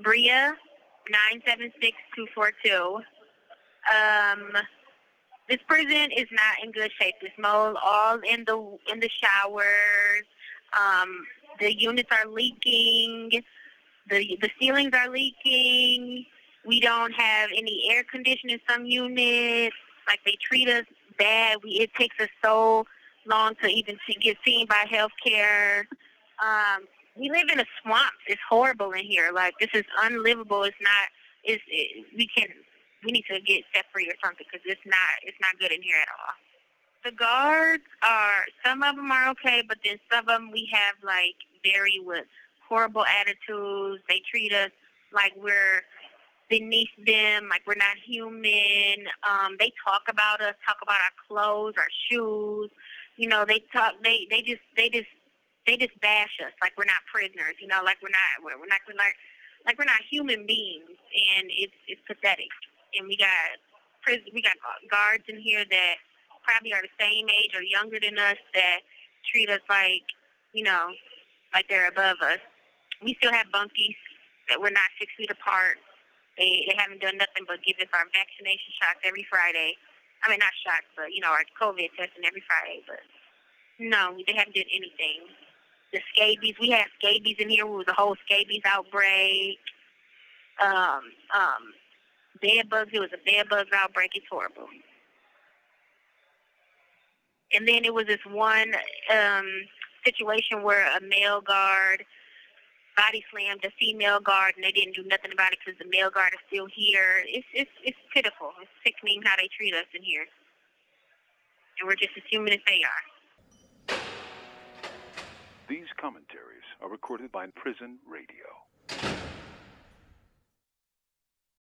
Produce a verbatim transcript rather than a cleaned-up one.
Bria, nine seven six two four two. Um, this prison is not in good shape. There's mold all in the in the showers. Um, the units are leaking. The the ceilings are leaking. We don't have any air conditioning in some units. Like, they treat us bad. We it takes us so long to even see, get seen by healthcare. Um, we live in a swamp. It's horrible in here. Like, this is unlivable. It's not. It's it, we can. We need to get set free or something, because it's not. It's not good in here at all. The guards are. Some of them are okay, but then some of them we have like very with horrible attitudes. They treat us like we're beneath them, like we're not human. Um, they talk about us, talk about our clothes, our shoes. You know, they talk. They they just they just they just bash us like we're not prisoners. You know, like we're not we're, we're not we're like like we're not human beings, and it's it's pathetic. And we got prison, we got guards in here that probably are the same age or younger than us that treat us like, you know, like they're above us. We still have bunkies that we're not six feet apart. They they haven't done nothing but give us our vaccination shots every Friday. I mean, not shots, but, you know, our COVID testing every Friday. But no, they haven't done anything. The scabies, we had scabies in here. It was a whole scabies outbreak. Um, um, bed bugs, it was a bed bugs outbreak. It's horrible. And then it was this one um, situation where a male guard body slammed a female guard, and they didn't do nothing about it because the male guard is still here. It's it's it's pitiful. It's sickening how they treat us in here, and we're just as human as they are. These commentaries are recorded by Prison Radio.